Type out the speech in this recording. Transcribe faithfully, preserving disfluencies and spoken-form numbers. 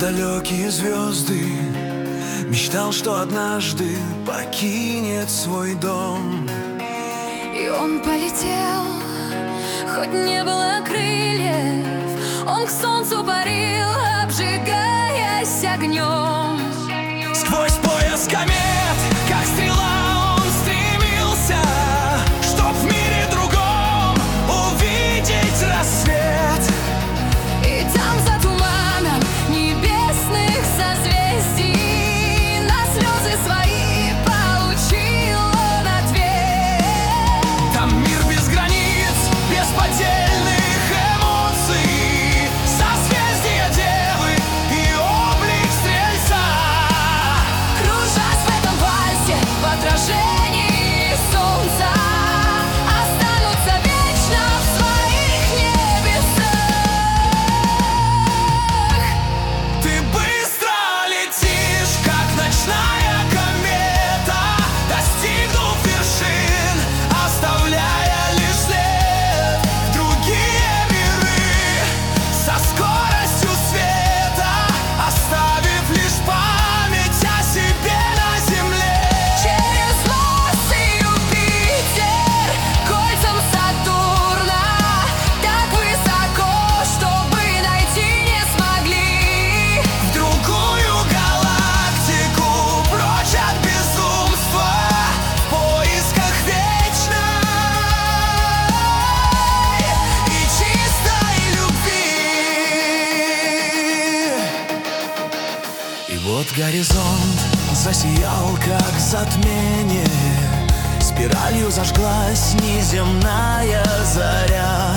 далекие звезды. Мечтал, что однажды покинет свой дом. И он полетел, хоть не было крыльев. Он к солнцу парил, обжигаясь огнем. Сквозь пояс комет, как стрела, он стремился, чтоб в мире другом увидеть рассвет. И там за туманом небесных созвездий на слезы свои получил он ответ. Там мир без границ, бесподельных эмоций, созвездия девы и облик стрельца. Кружась в этом вальсе в отражении солнца, останутся вечно в своих небесах. Ты быстро летишь, как ночная комета, достигнув вершин, оставляя лишь след в другие миры. Со скоростью света, оставив лишь память о себе на земле. Через Марс и Юпитер, кольцам Сатурна, так высоко, чтобы найти не смогли. В другую галактику, прочь от безумства, в поисках вечной и чистой любви. И вот горизонт засиял, как затмение, спиралью зажглась неземная заря.